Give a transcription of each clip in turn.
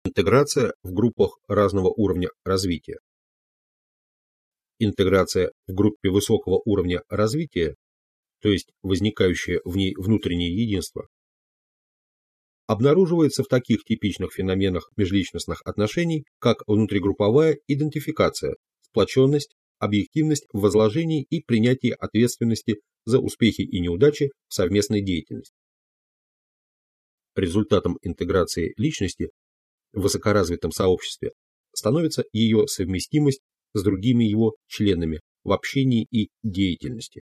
Интеграция в группах разного уровня развития. Интеграция в группе высокого уровня развития, то есть возникающее в ней внутреннее единство, обнаруживается в таких типичных феноменах межличностных отношений, как внутригрупповая идентификация, сплоченность, объективность в возложении и принятии ответственности за успехи и неудачи в совместной деятельности. Результатом интеграции личности в высокоразвитом сообществе становится ее совместимость с другими его членами в общении и деятельности.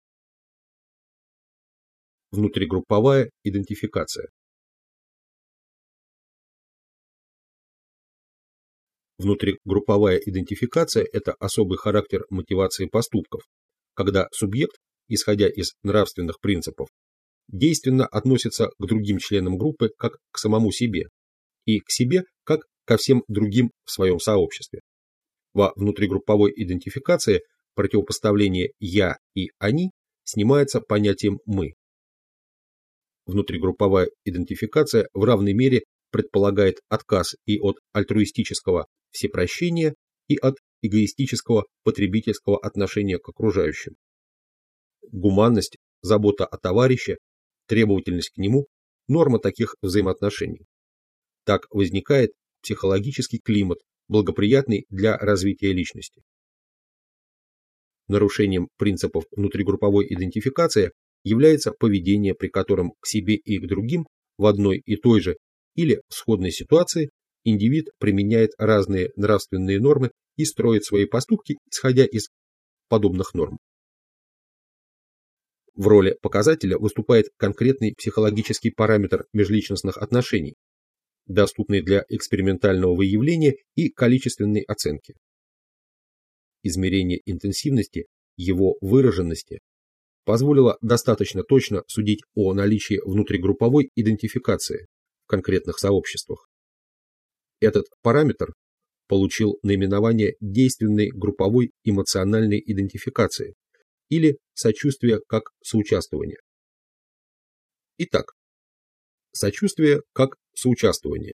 Внутригрупповая идентификация. Внутригрупповая идентификация – это особый характер мотивации поступков, когда субъект, исходя из нравственных принципов, действенно относится к другим членам группы как к самому себе, и к себе как ко всем другим в своем сообществе. Во внутригрупповой идентификации противопоставление «я» и «они» снимается понятием «мы». Внутригрупповая идентификация в равной мере предполагает отказ и от альтруистического всепрощения, и от эгоистического потребительского отношения к окружающим. Гуманность, забота о товарище, требовательность к нему – норма таких взаимоотношений. Так возникает психологический климат, благоприятный для развития личности. Нарушением принципов внутригрупповой идентификации является поведение, при котором к себе и к другим в одной и той же или в сходной ситуации индивид применяет разные нравственные нормы и строит свои поступки, исходя из подобных норм. В роли показателя выступает конкретный психологический параметр межличностных отношений, доступный для экспериментального выявления и количественной оценки. Измерение интенсивности, его выраженности, позволило достаточно точно судить о наличии внутригрупповой идентификации в конкретных сообществах. Этот параметр получил наименование действенной групповой эмоциональной идентификации или сочувствие как соучаствование. Итак, сочувствие как соучаствование.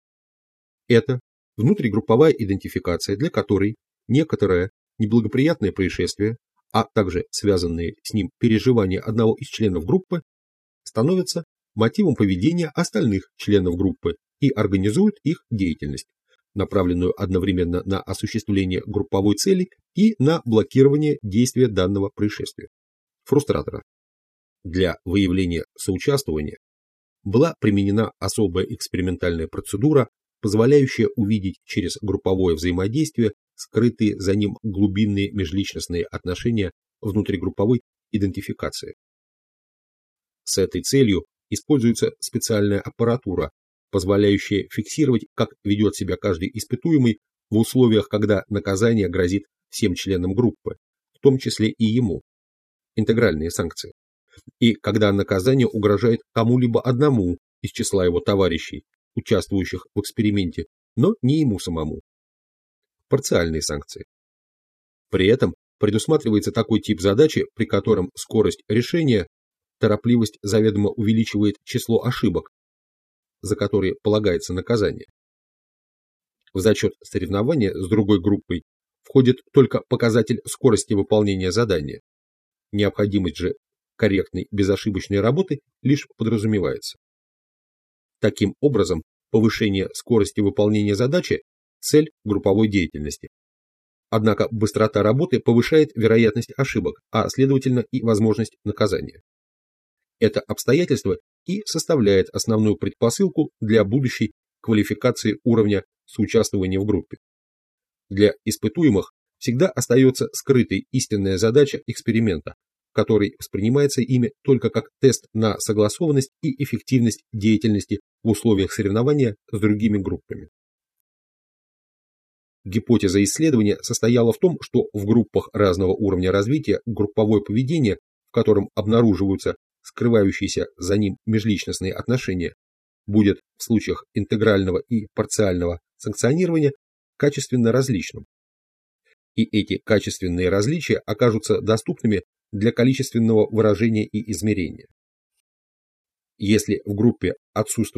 Это внутригрупповая идентификация, для которой некоторое неблагоприятное происшествие, а также связанные с ним переживания одного из членов группы, становятся мотивом поведения остальных членов группы и организуют их деятельность, направленную одновременно на осуществление групповой цели и на блокирование действия данного происшествия. Фрустратора. Для выявления соучаствования была применена особая экспериментальная процедура, позволяющая увидеть через групповое взаимодействие скрытые за ним глубинные межличностные отношения внутригрупповой идентификации. С этой целью используется специальная аппаратура, позволяющая фиксировать, как ведет себя каждый испытуемый в условиях, когда наказание грозит всем членам группы, в том числе и ему, интегральные санкции, и когда наказание угрожает кому-либо одному из числа его товарищей, участвующих в эксперименте, но не ему самому. Парциальные санкции. При этом предусматривается такой тип задачи, при котором скорость решения, торопливость заведомо увеличивает число ошибок, за которые полагается наказание. В зачет соревнования с другой группой входит только показатель скорости выполнения задания. Необходимость же корректной безошибочной работы лишь подразумевается. Таким образом, повышение скорости выполнения задачи – цель групповой деятельности. Однако быстрота работы повышает вероятность ошибок, а следовательно и возможность наказания. Это обстоятельство и составляет основную предпосылку для будущей квалификации уровня соучаствования в группе. Для испытуемых всегда остается скрытой истинная задача эксперимента, который воспринимается ими только как тест на согласованность и эффективность деятельности в условиях соревнования с другими группами. Гипотеза исследования состояла в том, что в группах разного уровня развития групповое поведение, в котором обнаруживаются скрывающиеся за ним межличностные отношения, будет в случаях интегрального и парциального санкционирования качественно различным. И эти качественные различия окажутся доступными для количественного выражения и измерения. Если в группе отсутствует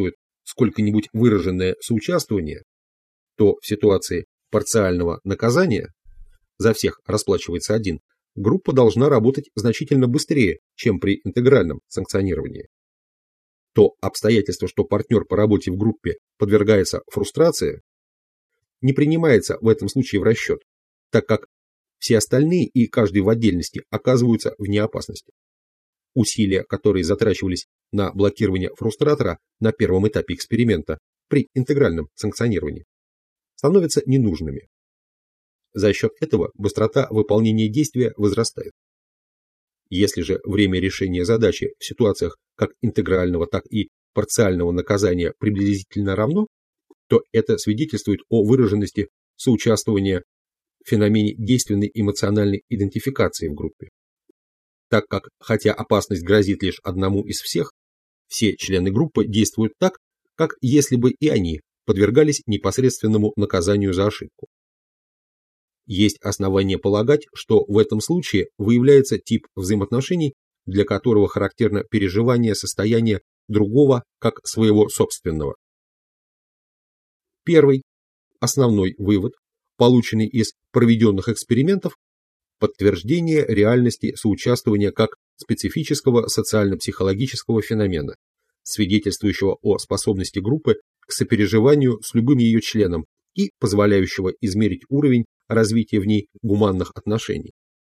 сколько-нибудь выраженное соучаствование, то в ситуации парциального наказания за всех расплачивается один, группа должна работать значительно быстрее, чем при интегральном санкционировании. То обстоятельство, что партнер по работе в группе подвергается фрустрации, не принимается в этом случае в расчет, так как все остальные и каждый в отдельности оказываются вне опасности. Усилия, которые затрачивались на блокирование фрустратора на первом этапе эксперимента при интегральном санкционировании, становятся ненужными. За счет этого быстрота выполнения действия возрастает. Если же время решения задачи в ситуациях как интегрального, так и парциального наказания приблизительно равно, то это свидетельствует о выраженности соучаствования в феномене действенной эмоциональной идентификации в группе. Так как, хотя опасность грозит лишь одному из всех, все члены группы действуют так, как если бы и они подвергались непосредственному наказанию за ошибку. Есть основания полагать, что в этом случае выявляется тип взаимоотношений, для которого характерно переживание состояния другого как своего собственного. Первый, основной вывод, полученный из проведенных экспериментов, подтверждение реальности соучаствования как специфического социально-психологического феномена, свидетельствующего о способности группы к сопереживанию с любым ее членом и позволяющего измерить уровень развития в ней гуманных отношений.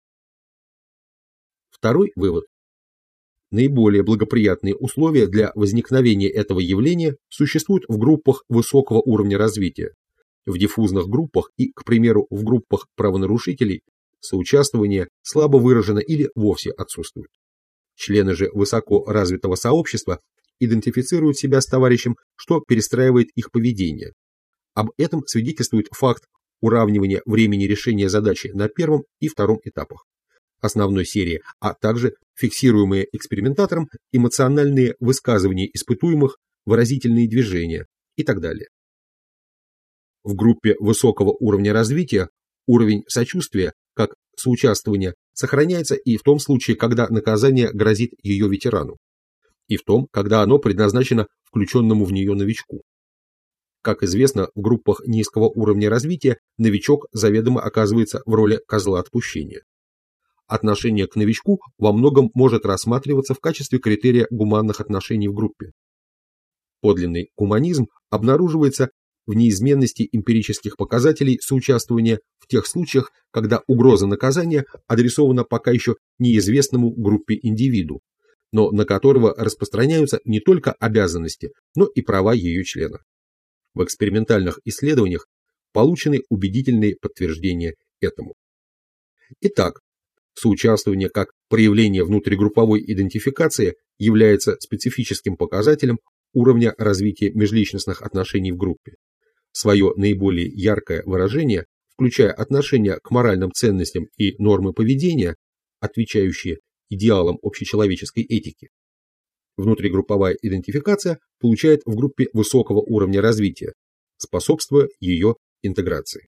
Второй вывод. Наиболее благоприятные условия для возникновения этого явления существуют в группах высокого уровня развития. В диффузных группах и, к примеру, в группах правонарушителей соучаствование слабо выражено или вовсе отсутствует. Члены же высоко развитого сообщества идентифицируют себя с товарищем, что перестраивает их поведение. Об этом свидетельствует факт уравнивания времени решения задачи на первом и втором этапах основной серии, а также фиксируемые экспериментатором эмоциональные высказывания испытуемых, выразительные движения и так далее. В группе высокого уровня развития уровень сочувствия, как соучаствования, сохраняется и в том случае, когда наказание грозит ее ветерану, и в том, когда оно предназначено включенному в нее новичку. Как известно, в группах низкого уровня развития новичок заведомо оказывается в роли козла отпущения. Отношение к новичку во многом может рассматриваться в качестве критерия гуманных отношений в группе. Подлинный гуманизм обнаруживается в неизменности эмпирических показателей соучаствования в тех случаях, когда угроза наказания адресована пока еще неизвестному группе индивиду, но на которого распространяются не только обязанности, но и права ее члена. В экспериментальных исследованиях получены убедительные подтверждения этому. Итак, соучаствование как проявление внутригрупповой идентификации является специфическим показателем уровня развития межличностных отношений в группе. Свое наиболее яркое выражение, включая отношение к моральным ценностям и нормы поведения, отвечающие идеалам общечеловеческой этики, внутригрупповая идентификация получает в группе высокого уровня развития, способствуя ее интеграции.